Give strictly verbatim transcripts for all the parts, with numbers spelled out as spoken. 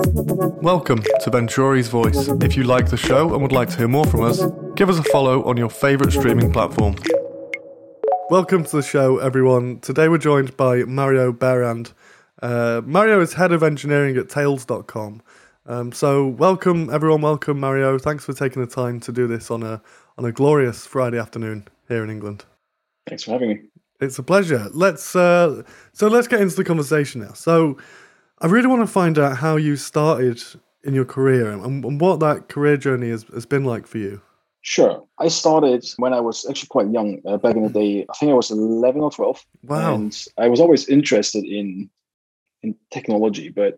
Welcome to Venturi's Voice. If you like the show and would like to hear more from us, give us a follow on your favourite streaming platform. Welcome to the show, everyone. Today we're joined by Mario Berand. Uh, Mario is head of engineering at Tails dot com. Um, so welcome, everyone. Welcome, Mario. Thanks for taking the time to do this on a on a glorious Friday afternoon here in England. Thanks for having me. It's a pleasure. Let's uh, so let's get into the conversation now. So I really want to find out how you started in your career and, and what that career journey has, has been like for you. Sure. I started when I was actually quite young, uh, back in the day. I think I was eleven or twelve. Wow. And I was always interested in in technology, but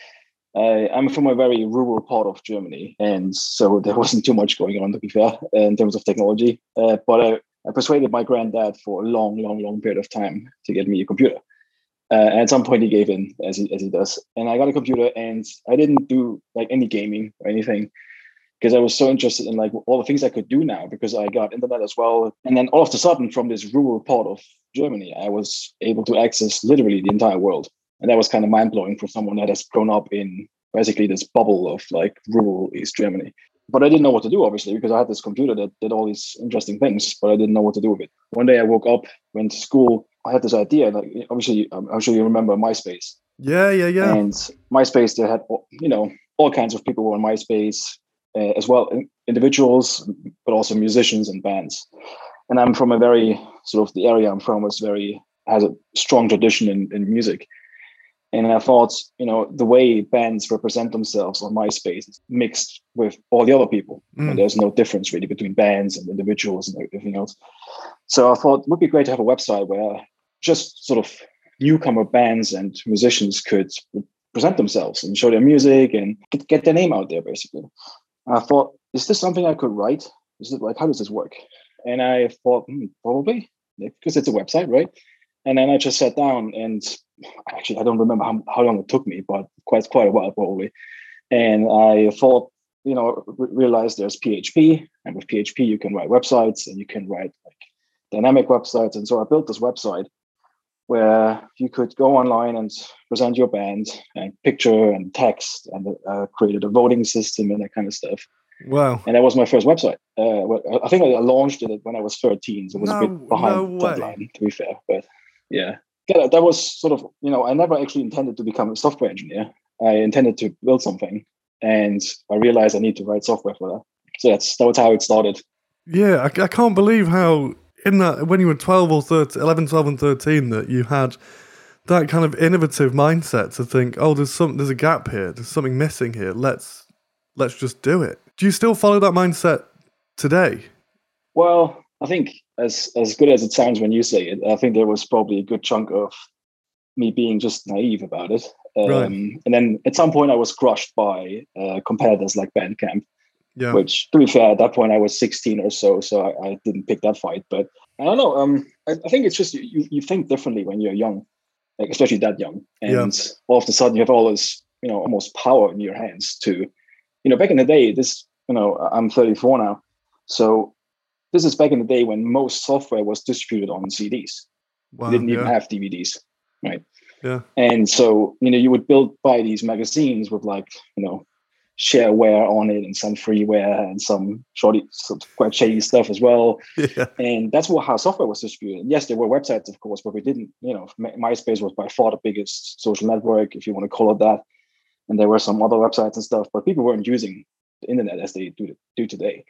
I, I'm from a very rural part of Germany. And so there wasn't too much going on, to be fair, in terms of technology. Uh, but I, I persuaded my granddad for a long, long, long period of time to get me a computer. Uh, and at some point he gave in, as he as he does. And I got a computer, and I didn't do like any gaming or anything because I was so interested in like all the things I could do now because I got internet as well. And then all of a sudden, from this rural part of Germany, I was able to access literally the entire world. And that was kind of mind blowing for someone that has grown up in basically this bubble of like rural East Germany. But I didn't know what to do, obviously, because I had this computer that did all these interesting things, but I didn't know what to do with it. One day I woke up, went to school. I had this idea. Like, obviously, I'm sure you remember MySpace. Yeah, yeah, yeah. And MySpace, they had, you know, all kinds of people were on MySpace uh, as well, individuals, but also musicians and bands. And I'm from a very sort of the area I'm from was very has a strong tradition in, in music. And I thought, you know, the way bands represent themselves on MySpace is mixed with all the other people. Mm. And there's no difference really between bands and individuals and everything else. So I thought it would be great to have a website where just sort of newcomer bands and musicians could present themselves and show their music and get, get their name out there, basically. And I thought, is this something I could write? Is it like, how does this work? And I thought, hmm, probably, because it's a website, right? And then I just sat down and actually, I don't remember how, how long it took me, but quite quite a while probably. And I thought, you know, re- realized there's P H P, and with P H P you can write websites and you can write like dynamic websites. And so I built this website where you could go online and present your band and picture and text, and uh, created a voting system and that kind of stuff. Wow. And that was my first website. Uh, I think I launched it when I was thirteen, so it was no, a bit behind no deadline, to be fair. But yeah. Yeah, that was sort of, you know, I never actually intended to become a software engineer. I intended to build something, and I realized I need to write software for that. So that's that was how it started. Yeah, I, I can't believe how in that when you were twelve or thirteen, eleven, twelve and thirteen that you had that kind of innovative mindset to think, oh, there's some there's a gap here, there's something missing here. Let's let's just do it. Do you still follow that mindset today? Well, I think as as good as it sounds when you say it, I think there was probably a good chunk of me being just naive about it. Um, right. And then at some point I was crushed by uh, competitors like Bandcamp, yeah. Which, to be fair, at that point I was sixteen or so, so I, I didn't pick that fight. But I don't know. Um, I, I think it's just you, you think differently when you're young, like especially that young. And yeah. all of a sudden you have all this, you know, almost power in your hands to, you know, back in the day, this, you know, I'm thirty-four now. So this is back in the day when most software was distributed on C Ds. Wow, you didn't even yeah. have D V Ds, right? Yeah. And so, you know, you would build buy these magazines with like, you know, shareware on it and some freeware and some shoddy, some quite shady stuff as well. Yeah. And that's what how software was distributed. Yes, there were websites, of course, but we didn't, you know, MySpace was by far the biggest social network, if you want to call it that. And there were some other websites and stuff, but people weren't using the internet as they do, do today.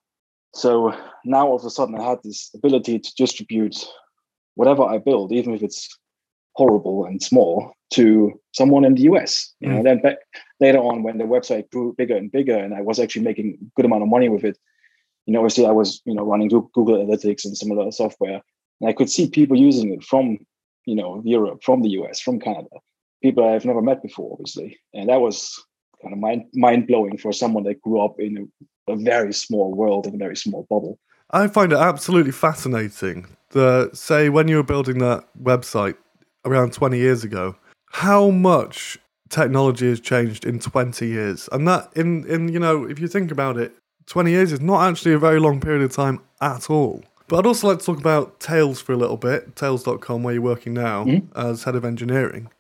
So now all of a sudden I had this ability to distribute whatever I build, even if it's horrible and small, to someone in the U S. You mm. know, then back, later on when the website grew bigger and bigger and I was actually making a good amount of money with it, you know, obviously I was, you know, running Google Analytics and similar software. And I could see people using it from, you know, Europe, from the U S, from Canada, people I've never met before, obviously. And that was kind of mind, mind-blowing for someone that grew up in a, a very small world, in a very small bubble. I find it absolutely fascinating that, say, when you were building that website around twenty years ago, how much technology has changed in twenty years. And that, in, in you know, if you think about it, twenty years is not actually a very long period of time at all. But I'd also like to talk about Tails for a little bit, Tails dot com, where you're working now mm-hmm. as head of engineering.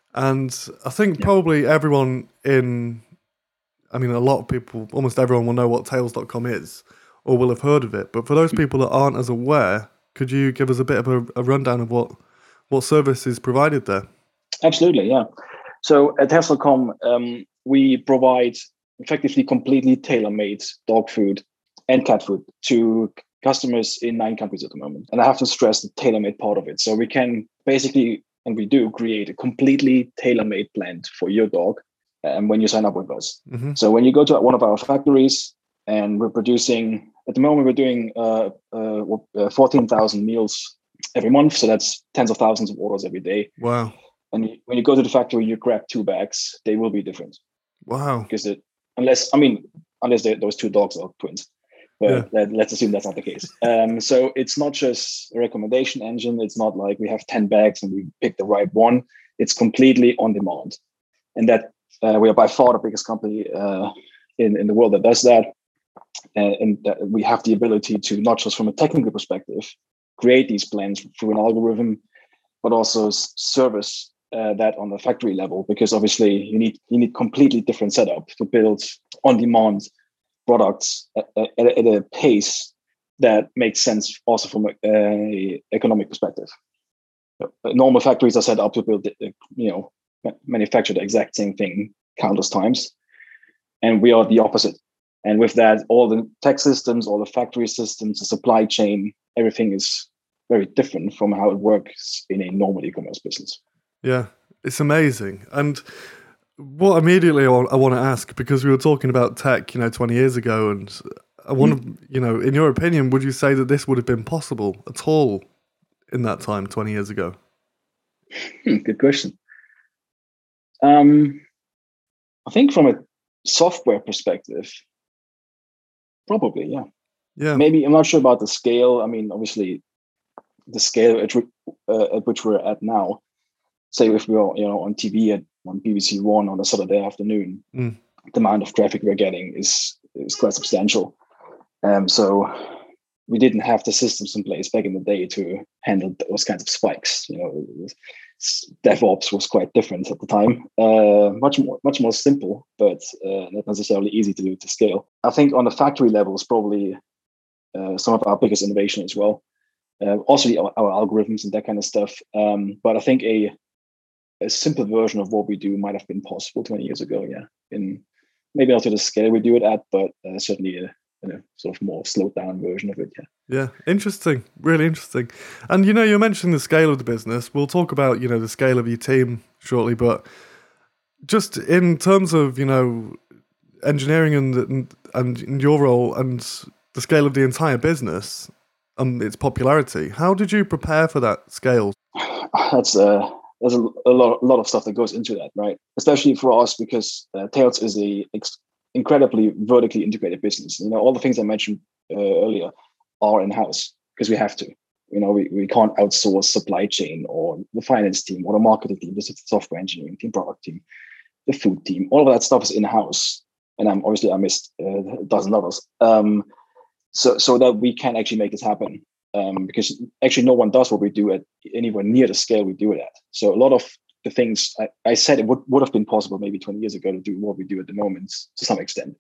And I think Yeah. probably everyone in, I mean, a lot of people, almost everyone will know what tails dot com is or will have heard of it. But for those people that aren't as aware, could you give us a bit of a, a rundown of what, what service is provided there? Absolutely, yeah. So at tails dot com, um, we provide effectively completely tailor-made dog food and cat food to customers in nine countries at the moment. And I have to stress the tailor-made part of it. So we can basically, and we do, create a completely tailor-made blend for your dog um, when you sign up with us. Mm-hmm. So when you go to one of our factories, and we're producing, at the moment, we're doing uh, uh, fourteen thousand meals every month. So that's tens of thousands of orders every day. Wow. And when you go to the factory, you grab two bags, they will be different. Wow. Because it, unless, I mean, unless those two dogs are twins. But yeah. let, let's assume that's not the case. Um, so it's not just a recommendation engine. It's not like we have ten bags and we pick the right one. It's completely on demand. And that uh, we are by far the biggest company uh, in, in the world that does that. And, and that we have the ability to, not just from a technical perspective, create these blends through an algorithm, but also service uh, that on the factory level, because obviously you need you need completely different setup to build on-demand products at, at, at a pace that makes sense also from a, a economic perspective. Normal factories are set up to build, you know, manufacture the exact same thing countless times, and we are the opposite. And with that, all the tech systems, all the factory systems, the supply chain, everything is very different from how it works in a normal e-commerce business. Yeah, it's amazing. And what immediately I want, I want to ask, because we were talking about tech, you know, twenty years ago, and I want to, you know, in your opinion, would you say that this would have been possible at all in that time, twenty years ago? Hmm, good question. Um, I think from a software perspective, probably, yeah. Yeah. Maybe, I'm not sure about the scale. I mean, obviously, the scale at, uh, at which we're at now, say if we are, you know, on T V at on B B C One on a Saturday afternoon, mm. the amount of traffic we're getting is is quite substantial. Um, so we didn't have the systems in place back in the day to handle those kinds of spikes. You know, DevOps was quite different at the time. Uh, much more, much more simple, but uh, not necessarily easy to to scale. I think on the factory level is probably uh, some of our biggest innovation as well. Uh, also, our, our algorithms and that kind of stuff. Um, but I think a a simple version of what we do might have been possible twenty years ago. Yeah, in maybe not to the scale we do it at, but uh, certainly a, a sort of more slowed down version of it. Yeah. Yeah, interesting, really interesting. And you know, you mentioned the scale of the business. We'll talk about, you know, the scale of your team shortly, but just in terms of, you know, engineering and and, and your role and the scale of the entire business and its popularity, how did you prepare for that scale? That's uh there's a, a lot a lot of stuff that goes into that, right? Especially for us, because uh, Tails is a ex- incredibly vertically integrated business. You know, all the things I mentioned uh, earlier are in-house because we have to. You know, we, we can't outsource supply chain or the finance team or the marketing team, the software engineering team, product team, the food team. All of that stuff is in-house. And I'm obviously I missed uh, a dozen others. Um, so so that we can actually make this happen. Um, because actually no one does what we do at anywhere near the scale we do it at. So a lot of the things I, I said it would, would have been possible maybe twenty years ago to do what we do at the moment to some extent.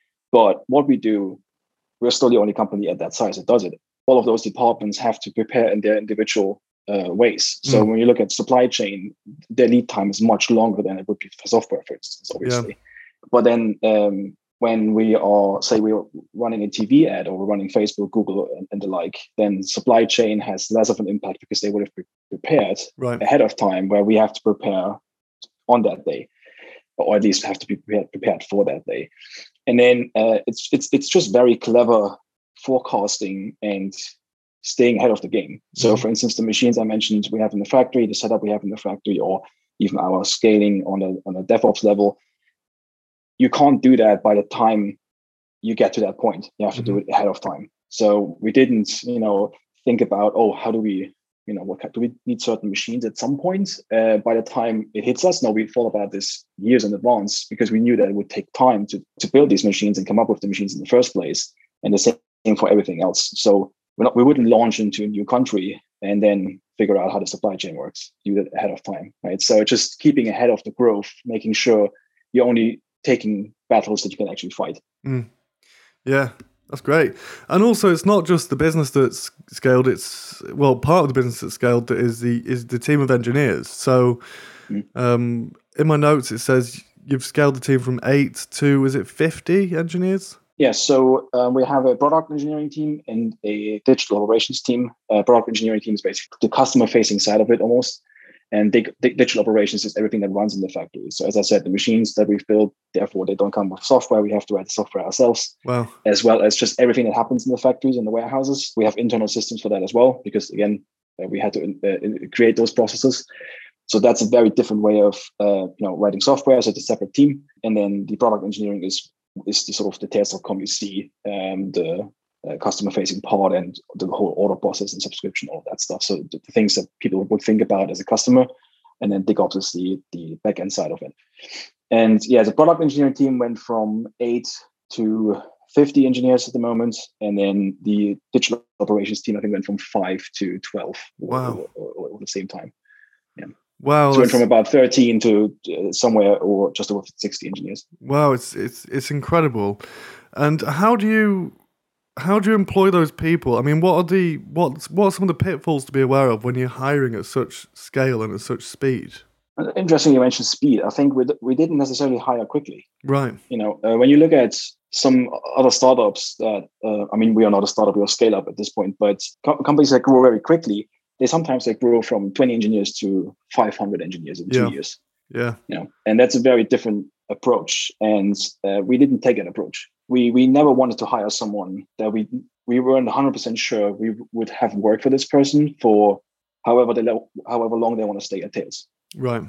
But what we do, we're still the only company at that size that does it. All of those departments have to prepare in their individual uh, ways. So mm. when you look at supply chain, their lead time is much longer than it would be for software, for instance, obviously. Yeah. But then um, when we are, say, we're running a T V ad or we're running Facebook, Google, and, and the like, then supply chain has less of an impact because they would have pre- prepared right. ahead of time, where we have to prepare on that day, or at least have to be prepared, prepared for that day. And then uh, it's it's it's just very clever forecasting and staying ahead of the game. So, mm-hmm. for instance, the machines I mentioned we have in the factory, the setup we have in the factory, or even our scaling on a on a DevOps level. You can't do that by the time you get to that point. You have to mm-hmm. do it ahead of time. So we didn't, you know, think about, oh, how do we, you know, what do we need certain machines at some point? Uh, by the time it hits us, no, we thought about this years in advance because we knew that it would take time to, to build these machines and come up with the machines in the first place. And the same for everything else. So we're not, we wouldn't launch into a new country and then figure out how the supply chain works, do that ahead of time, right? So just keeping ahead of the growth, making sure you're only taking battles that you can actually fight. Mm. Yeah, that's great. And also, it's not just the business that's scaled. It's, well, part of the business that's scaled that is the is the team of engineers. So mm. um, in my notes, it says you've scaled the team from eight to, is it fifty engineers? Yes, yeah, so um, we have a product engineering team and a digital operations team. Uh, product engineering team is basically the customer-facing side of it almost. And dig- dig- digital operations is everything that runs in the factory. So as I said, the machines that we've built, therefore they don't come with software. We have to write the software ourselves. Wow. As well as just everything that happens in the factories and the warehouses. We have internal systems for that as well, because again, uh, we had to uh, create those processes. So that's a very different way of uh, you know writing software. So it's a separate team. And then the product engineering is is the sort of the tails dot com you see, um, the uh, customer-facing part and the whole order process and subscription, all that stuff. So the, the things that people would think about as a customer, and then dig up is the, the back-end side of it. And yeah, the product engineering team went from eight to fifty engineers at the moment. And then the digital operations team, I think, went from five to twelve. Wow. Or, or, or at the same time. Yeah. Wow. So it went from about thirteen to uh, somewhere or just over sixty engineers. Wow, it's it's it's incredible. And how do you how do you employ those people? I mean, what are the what what are some of the pitfalls to be aware of when you're hiring at such scale and at such speed? Interesting, you mentioned speed. I think we we didn't necessarily hire quickly. Right. You know, uh, when you look at some other startups that uh, I mean, we are not a startup, we are a scale up at this point, but co- companies that grow very quickly, they sometimes they grow from twenty engineers to five hundred engineers in yeah. two years. Yeah. You know, and that's a very different approach. And uh, we didn't take that approach. We we never wanted to hire someone that we we weren't one hundred percent sure we would have worked for this person for however they however long they want to stay at Tails. Right.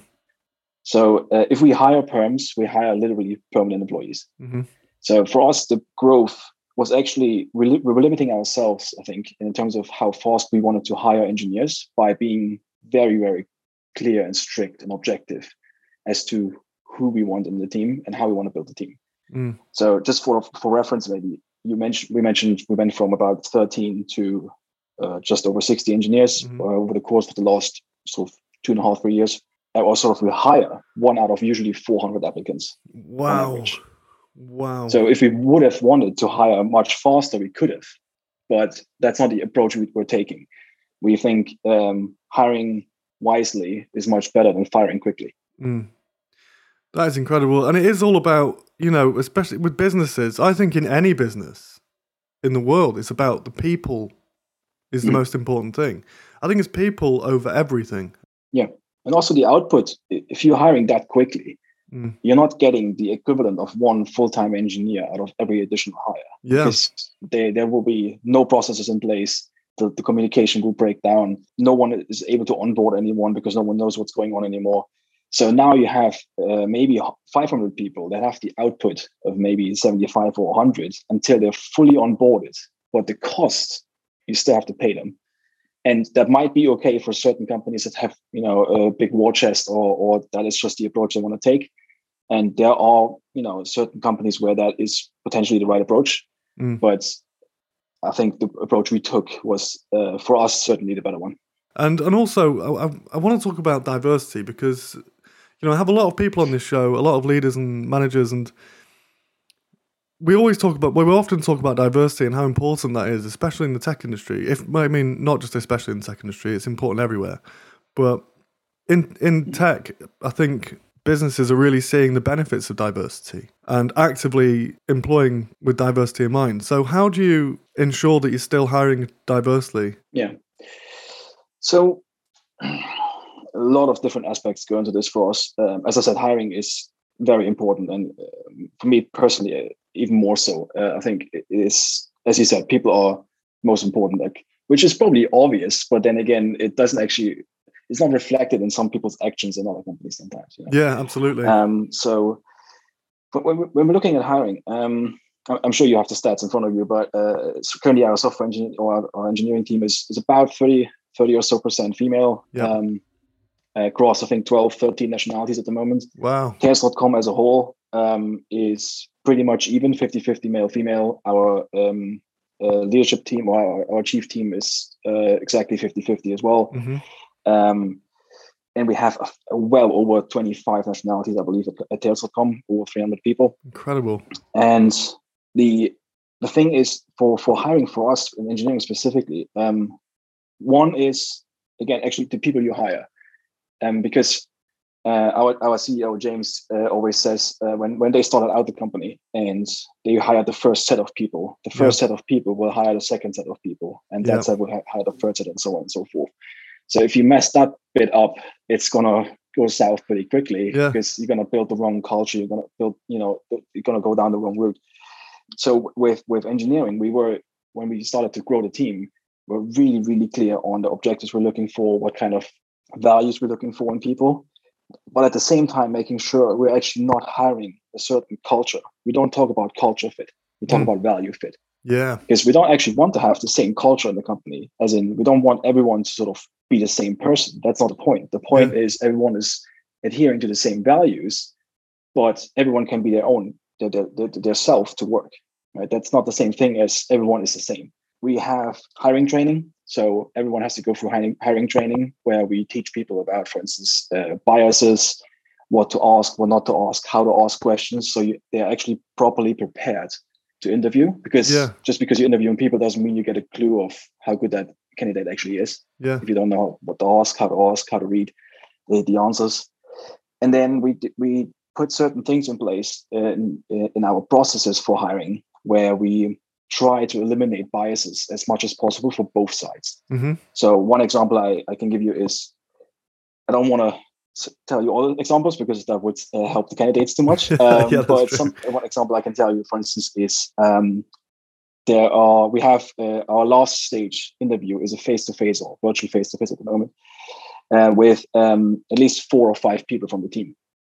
So uh, if we hire perms, we hire literally permanent employees. Mm-hmm. So for us, the growth was actually, we were limiting ourselves, I think, in terms of how fast we wanted to hire engineers by being very, very clear and strict and objective as to who we want in the team and how we want to build the team. Mm. So just for for reference, maybe you mentioned we mentioned we went from about thirteen to uh, just over sixty engineers mm-hmm. uh, over the course of the last sort of two and a half, three years. That was sort of we hire one out of usually four hundred applicants. Wow. Wow. So if we would have wanted to hire much faster, we could have, but that's not the approach we were taking. We think um, hiring wisely is much better than firing quickly. Mm. That is incredible. And it is all about, you know, especially with businesses, I think in any business in the world, it's about the people is the mm. most important thing. I think it's people over everything. Yeah. And also the output, if you're hiring that quickly, mm. you're not getting the equivalent of one full-time engineer out of every additional hire. Yeah. Because there, there will be no processes in place. The, the communication will break down. No one is able to onboard anyone because no one knows what's going on anymore. So now you have uh, maybe five hundred people that have the output of maybe seventy-five or one hundred until they're fully onboarded. But the cost, you still have to pay them. And that might be okay for certain companies that have, you know, a big war chest, or or that is just the approach they want to take. And there are, you know, certain companies where that is potentially the right approach. Mm. But I think the approach we took was, uh, for us, certainly the better one. And and also, I, I want to talk about diversity because, you know, I have a lot of people on this show, a lot of leaders and managers, and we always talk about, well, we often talk about diversity and how important that is, especially in the tech industry. If I mean, not just especially in the tech industry, it's important everywhere. But in in tech, I think businesses are really seeing the benefits of diversity and actively employing with diversity in mind. So how do you ensure that you're still hiring diversely? Yeah. So a lot of different aspects go into this for us. Um, as I said, hiring is very important. And uh, for me personally, uh, even more so. Uh, I think it is, as you said, people are most important, like, which is probably obvious, but then again, it doesn't actually, it's not reflected in some people's actions in other companies sometimes. You know? Yeah, absolutely. Um, so but when, when we're looking at hiring, um, I'm sure you have the stats in front of you, but uh, so currently our software engineering or our, our engineering team is, is about thirty, thirty or so percent female. Yeah. Um, across, I think, twelve, thirteen nationalities at the moment. Wow. Tails dot com as a whole um, is pretty much even, fifty-fifty male, female. Our um, uh, leadership team, or our, our chief team, is uh, exactly fifty-fifty as well. Mm-hmm. Um, and we have a, a well over twenty-five nationalities, I believe, at, at Tails dot com, over three hundred people. Incredible. And the the thing is, for for hiring for us in engineering specifically, um, one is, again, actually the people you hire, um, because uh, our our C E O James uh, always says uh, when when they started out the company and they hired the first set of people, the first Yeah. set of people will hire the second set of people, and Yeah. that set will hire the third set, and so on and so forth. So if you mess that bit up, it's gonna go south pretty quickly, Yeah. because you're gonna build the wrong culture. You're gonna build, you know, you're gonna go down the wrong route. So with with engineering, we were when we started to grow the team, we're really really clear on the objectives we're looking for, what kind of values we're looking for in people, but at the same time making sure we're actually not hiring a certain culture. We don't talk about culture fit. We talk Mm. about value fit. Yeah. Because we don't actually want to have the same culture in the company, as in we don't want everyone to sort of be the same person. That's not the point. The point Yeah. is everyone is adhering to the same values, but everyone can be their own, their, their, their, their self to work. Right? That's not the same thing as everyone is the same. We have hiring training. So everyone has to go through hiring, hiring training, where we teach people about, for instance, uh, biases, what to ask, what not to ask, how to ask questions. So you, they're actually properly prepared to interview, because Yeah. just because you're interviewing people doesn't mean you get a clue of how good that candidate actually is. Yeah. If you don't know what to ask, how to ask, how to read the, the answers. And then we we put certain things in place in, in our processes for hiring, where we try to eliminate biases as much as possible for both sides. Mm-hmm. So one example I, I can give you is, I don't want to tell you all the examples because that would uh, help the candidates too much. Um, Yeah, but true. some one example I can tell you, for instance, is um, there are we have uh, our last stage interview is a face-to-face or virtual face-to-face at the moment, uh, with um, at least four or five people from the team,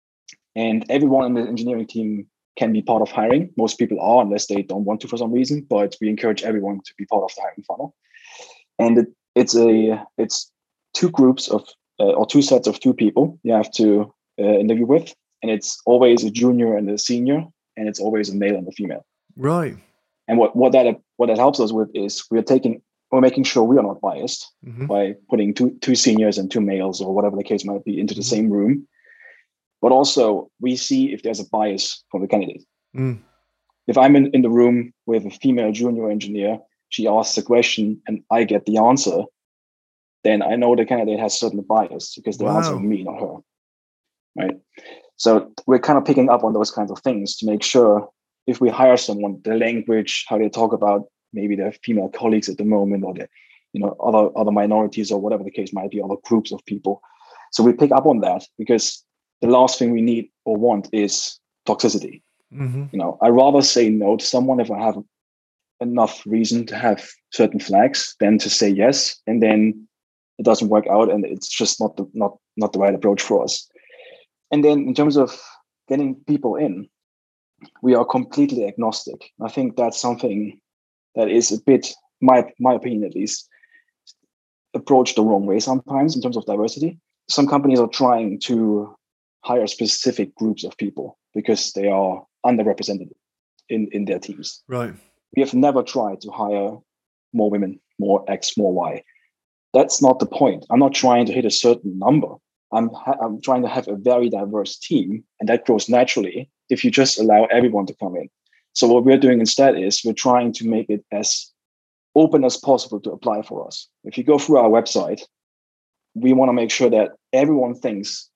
and everyone in the engineering team can be part of hiring. Most people are, unless they don't want to for some reason. But we encourage everyone to be part of the hiring funnel, and it, it's a it's two groups of uh, or two sets of two people you have to uh, interview with, and it's always a junior and a senior, and it's always a male and a female. Right. And what, what that what that helps us with is we're taking we're making sure we are not biased Mm-hmm. by putting two two seniors and two males, or whatever the case might be, into the Mm-hmm. same room. But also we see if there's a bias from the candidate. Mm. If I'm in, in the room with a female junior engineer, she asks a question and I get the answer, then I know the candidate has certain bias because they're Wow. answering me, not her. Right. So we're kind of picking up on those kinds of things to make sure if we hire someone, the language, how they talk about maybe their female colleagues at the moment, or the, you know, other other minorities, or whatever the case might be, other groups of people. So we pick up on that, because the last thing we need or want is toxicity. Mm-hmm. You know, I rather say no to someone if I have enough reason to have certain flags than to say yes, and then it doesn't work out, and it's just not the not not the right approach for us. And then in terms of getting people in, we are completely agnostic. I think that's something that is a bit, my my opinion at least, approached the wrong way sometimes in terms of diversity. Some companies are trying to hire specific groups of people because they are underrepresented in, in their teams. Right. We have never tried to hire more women, more X, more Y. That's not the point. I'm not trying to hit a certain number. I'm ha- I'm trying to have a very diverse team, and that grows naturally if you just allow everyone to come in. So what we're doing instead is we're trying to make it as open as possible to apply for us. If you go through our website, we want to make sure that everyone thinks,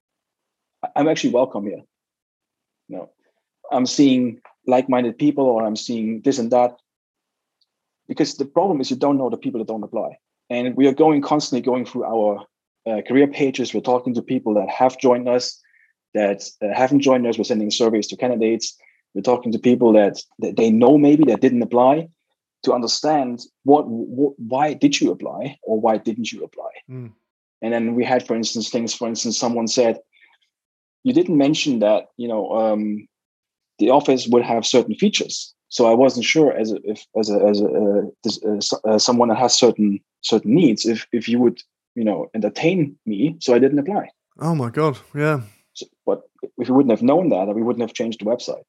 I'm actually welcome here. You know, I'm seeing like-minded people, or I'm seeing this and that. Because the problem is you don't know the people that don't apply. And we are going constantly going through our uh, career pages. We're talking to people that have joined us, that uh, haven't joined us. We're sending surveys to candidates. We're talking to people that, that they know maybe that didn't apply, to understand what, what why did you apply, or why didn't you apply? Mm. And then we had, for instance, things, for instance, someone said, you didn't mention that, you know, um, the office would have certain features. So I wasn't sure as a, if as a, as a, uh, uh, someone that has certain certain needs, if if you would, you know, entertain me. So I didn't apply. Oh my God. Yeah. So, but if we wouldn't have known that, we wouldn't have changed the website.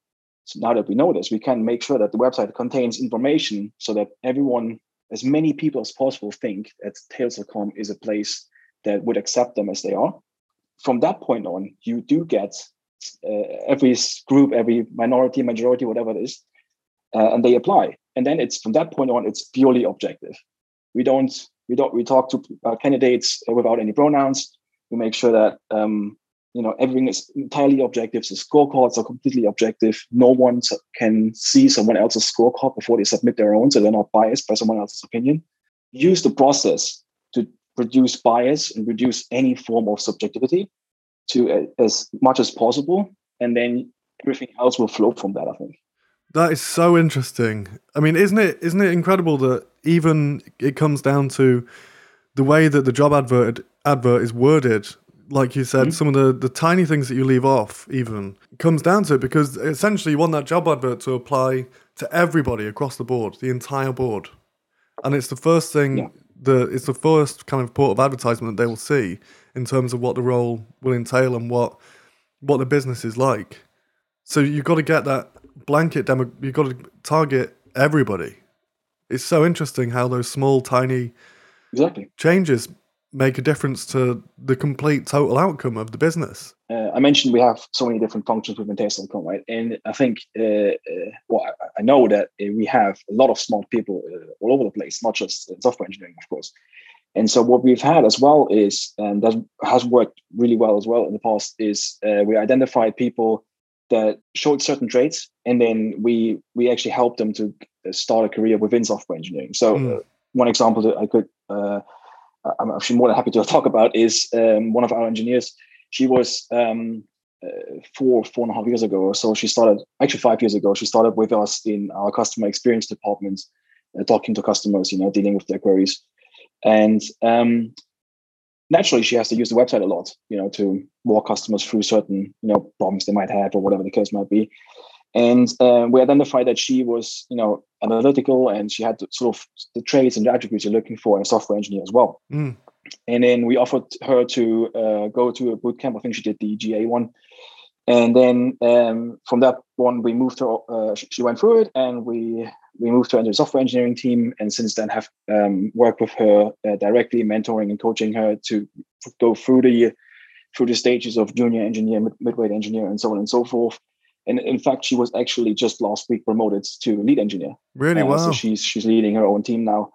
So now that we know this, we can make sure that the website contains information so that everyone, as many people as possible, think that tails dot com is a place that would accept them as they are. From that point on, you do get uh, every group, every minority, majority, whatever it is, uh, and they apply. And then it's from that point on, it's purely objective. We don't, we don't, we talk to uh, candidates without any pronouns. We make sure that um, you know everything is entirely objective. The scorecards are completely objective. No one can see someone else's scorecard before they submit their own, so they're not biased by someone else's opinion. Use the process to reduce bias and reduce any form of subjectivity to uh, as much as possible, and then everything else will flow from that, I think. That is so interesting. I mean, isn't it isn't it incredible that even it comes down to the way that the job advert advert is worded? Like you said, mm-hmm. some of the, the tiny things that you leave off even comes down to it, because essentially you want that job advert to apply to everybody across the board, the entire board. And it's the first thing, yeah. the it's the first kind of port of advertisement that they will see in terms of what the role will entail and what what the business is like. So you've got to get that blanket demo, you've got to target everybody. It's so interesting how those small, tiny exactly. changes make a difference to the complete total outcome of the business. Uh, I mentioned we have so many different functions within tails dot com, right? And I think, uh, uh, well, I, I know that uh, we have a lot of smart people uh, all over the place, not just in software engineering, of course. And so what we've had as well is, and that has worked really well as well in the past, is uh, we identified people that showed certain traits, and then we we actually helped them to start a career within software engineering. So mm. uh, one example that I could, uh, I'm actually more than happy to talk about is um, one of our engineers. She was um, uh, four, four and a half years ago or so. She started, actually five years ago, she started with us in our customer experience department, uh, talking to customers, you know, dealing with their queries. And um, naturally, she has to use the website a lot, you know, to walk customers through certain, you know, problems they might have or whatever the case might be. And uh, we identified that she was, you know, analytical, and she had the, sort of the traits and the attributes you're looking for in a software engineer as well. Mm. And then we offered her to uh, go to a bootcamp. I think she did the G A one. And then um, from that one, we moved her, uh, she, she went through it, and we we moved her into the software engineering team. And since then have um, worked with her uh, directly, mentoring and coaching her to go through the, through the stages of junior engineer, mid- midweight engineer, and so on and so forth. And in fact, she was actually just last week promoted to lead engineer. Really? Uh, wow. So she's she's leading her own team now.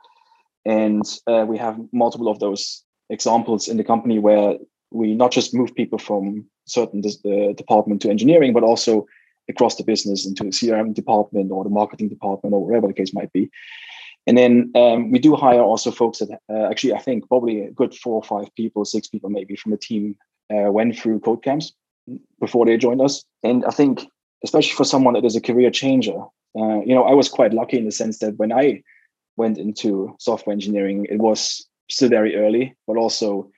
And uh, we have multiple of those examples in the company where we not just move people from certain uh, department to engineering, but also across the business into the C R M department or the marketing department or whatever the case might be. And then um, we do hire also folks that uh, actually, I think probably a good four or five people, six people maybe from the team uh, went through code camps before they joined us. And I think, especially for someone that is a career changer, uh, you know, I was quite lucky in the sense that when I went into software engineering, it was still very early, but also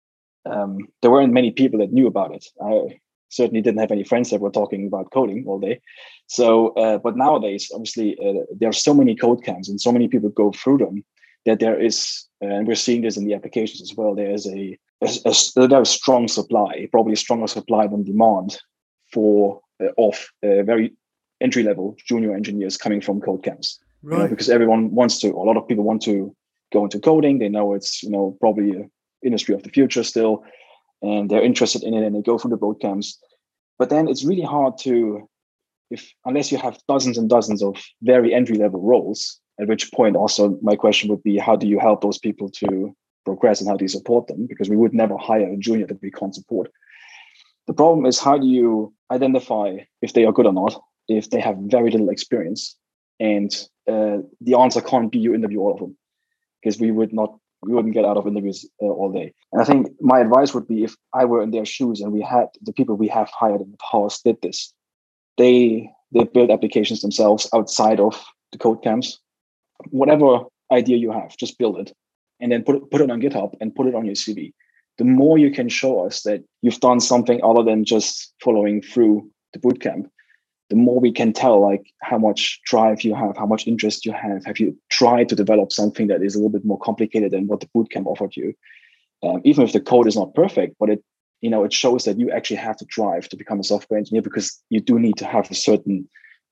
um, there weren't many people that knew about it. I certainly didn't have any friends that were talking about coding all day. So, uh, but nowadays, obviously, uh, there are so many code camps and so many people go through them that there is, uh, and we're seeing this in the applications as well, there is a, a, a, a strong supply, probably a stronger supply than demand for uh, of uh, very entry-level junior engineers coming from code camps. Right. You know, because everyone wants to, a lot of people want to go into coding. They know it's, you know, probably an industry of the future still, and they're interested in it, and they go through the boot camps. But then it's really hard to, if unless you have dozens and dozens of very entry-level roles, at which point also my question would be, how do you help those people to progress and how do you support them? Because we would never hire a junior that we can't support. The problem is, how do you identify if they are good or not, if they have very little experience? And uh, the answer can't be you interview all of them, because we would not, we wouldn't get out of interviews uh, all day. And I think my advice would be, if I were in their shoes and we had the people we have hired in the past did this, they they build applications themselves outside of the code camps. Whatever idea you have, just build it, and then put it, put it on GitHub and put it on your C V. The more you can show us that you've done something other than just following through the bootcamp, the more we can tell, like, how much drive you have, how much interest you have. Have you tried to develop something that is a little bit more complicated than what the bootcamp offered you? Um, even if the code is not perfect, but it, you know, it shows that you actually have to drive to become a software engineer, because you do need to have a certain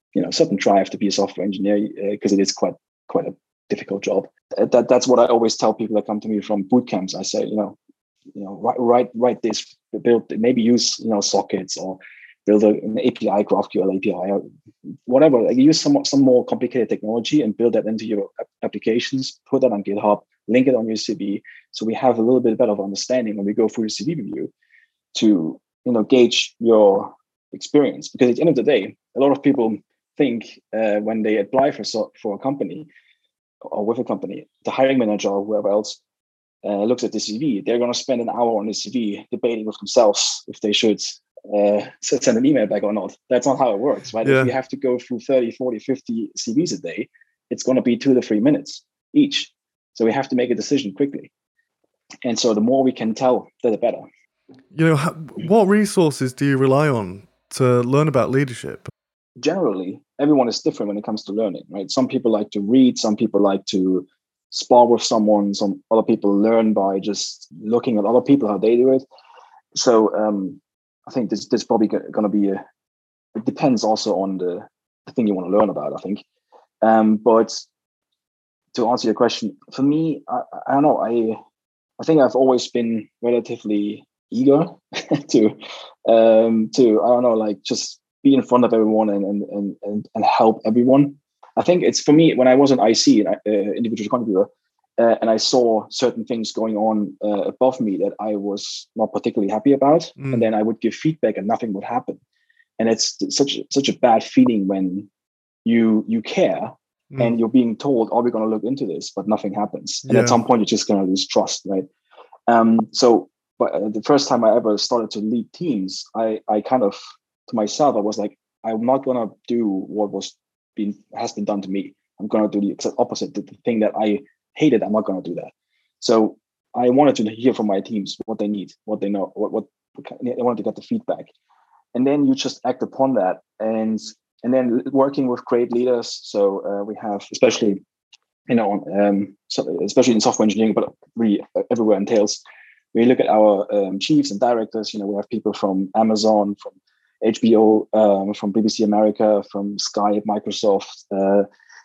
you know, certain drive to be a software engineer because uh, it is quite quite a difficult job. That that's what I always tell people that come to me from boot camps. I say, you know, you know, write write write this, build, maybe use, you know, sockets, or build a, an A P I, GraphQL A P I, or whatever. Like, use some some more complicated technology and build that into your applications. Put that on GitHub, link it on your C V, so we have a little bit better of understanding when we go through the C V review to, you know, gauge your experience. Because at the end of the day, a lot of people think uh, when they apply for so, for a company or with a company, the hiring manager or whoever else uh, looks at the C V, they're going to spend an hour on the C V debating with themselves if they should uh, send an email back or not. That's not how it works, right? Yeah. If you have to go through thirty, forty, fifty C Vs a day, it's going to be two to three minutes each. So we have to make a decision quickly. And so the more we can tell, the better. You know, what resources do you rely on to learn about leadership? Generally, everyone is different when it comes to learning, right? Some people like to read, some people like to spar with someone, some other people learn by just looking at other people, how they do it. So um, I think this this probably going to be a, it depends also on the, the thing you want to learn about, I think. Um, but to answer your question, for me, I, I don't know, I I think I've always been relatively eager to um, to I don't know, like just be in front of everyone and and and and help everyone. I think it's, for me, when I was an I C, uh, individual contributor, uh, and I saw certain things going on uh, above me that I was not particularly happy about, mm. and then I would give feedback and nothing would happen. And it's such such a bad feeling when you you care mm. and you're being told, "Oh, we're going to look into this," but nothing happens. And yeah. at some point, you're just going to lose trust, right? Um, so, but uh, the first time I ever started to lead teams, I I kind of, to myself, I was like, I'm not going to do what was been has been done to me. I'm going to do the exact opposite. The, the thing that I hated, I'm not going to do that. So I wanted to hear from my teams what they need, what they know, what what I wanted to get the feedback, and then you just act upon that. And and then working with great leaders. So uh, we have, especially, you know, um, so especially in software engineering, but really everywhere in Tails, we look at our um, chiefs and directors. You know, we have people from Amazon, from H B O, um, from B B C America, from Skype, Microsoft, uh,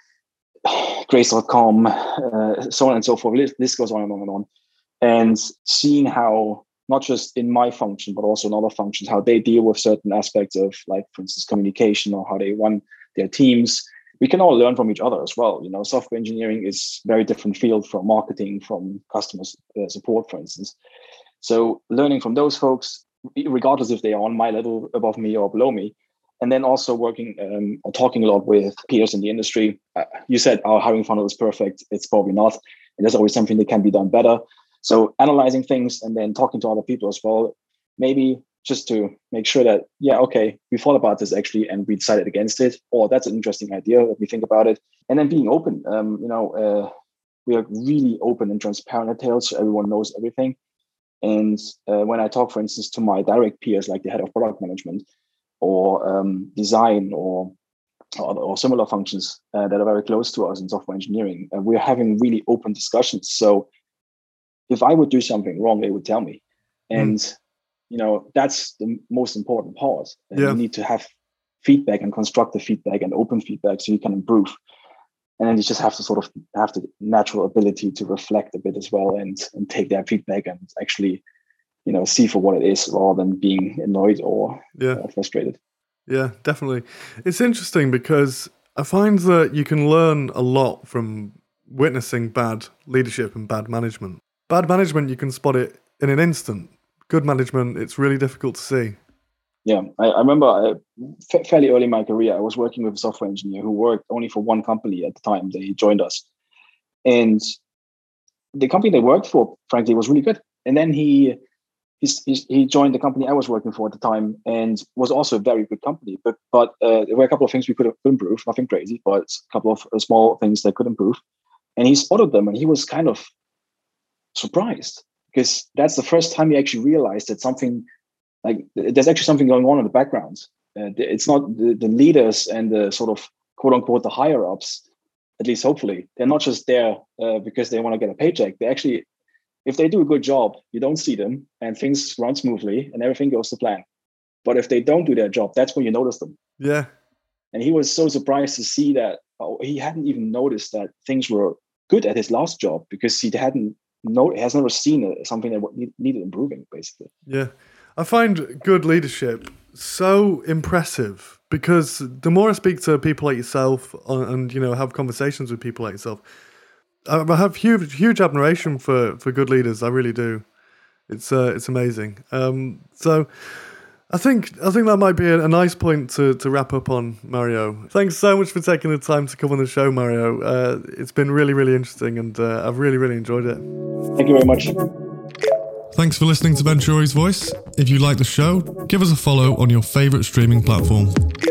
Grace dot com, uh, so on and so forth. This goes on and on and on. And seeing how, not just in my function, but also in other functions, how they deal with certain aspects of, like, for instance, communication, or how they run their teams. We can all learn from each other as well. You know, software engineering is a very different field from marketing, from customer uh, support, for instance. So learning from those folks, regardless if they are on my level, above me, or below me. And then also working um, or talking a lot with peers in the industry. Uh, you said our hiring funnel is perfect. It's probably not. And there's always something that can be done better. So analyzing things and then talking to other people as well, maybe just to make sure that, yeah, okay, we thought about this actually and we decided against it, or that's an interesting idea, let me think about it. And then being open. Um, you know, uh, we are really open and transparent at Tails, so everyone knows everything. And uh, when I talk, for instance, to my direct peers, like the head of product management, or um, design, or, or or similar functions uh, that are very close to us in software engineering, uh, we're having really open discussions. So if I would do something wrong, they would tell me. And, mm. you know, that's the most important part. And yeah. you need to have feedback, and constructive feedback, and open feedback, so you can improve. And then you just have to sort of have the natural ability to reflect a bit as well, and, and take that feedback and actually, you know, see for what it is, rather than being annoyed or yeah. uh, frustrated. Yeah, definitely. It's interesting because I find that you can learn a lot from witnessing bad leadership and bad management. Bad management, you can spot it in an instant. Good management, it's really difficult to see. Yeah, I, I remember I, f- fairly early in my career, I was working with a software engineer who worked only for one company at the time. They joined us. And the company they worked for, frankly, was really good. And then he he's, he's, he joined the company I was working for at the time, and was also a very good company. But but uh, there were a couple of things we could, have, could improve, nothing crazy, but a couple of uh, small things that could improve. And he spotted them, and he was kind of surprised, because that's the first time he actually realized that something, like, there's actually something going on in the background. Uh, it's not the, the leaders and the sort of quote unquote the higher ups, at least hopefully, they're not just there uh, because they want to get a paycheck. They actually, if they do a good job, you don't see them and things run smoothly and everything goes to plan. But if they don't do their job, that's when you notice them. Yeah. And he was so surprised to see that oh, he hadn't even noticed that things were good at his last job because he hadn't no, he has never seen something that needed improving, basically. Yeah. I find good leadership so impressive because the more I speak to people like yourself and, you know, have conversations with people like yourself, I have huge, huge admiration for, for good leaders. I really do. It's uh, it's amazing. Um, so I think I think that might be a, a nice point to, to wrap up on, Mario. Thanks so much for taking the time to come on the show, Mario. Uh, it's been really, really interesting, and uh, I've really, really enjoyed it. Thank you very much. Thanks for listening to Ben Shorey's Voice. If you like the show, give us a follow on your favourite streaming platform.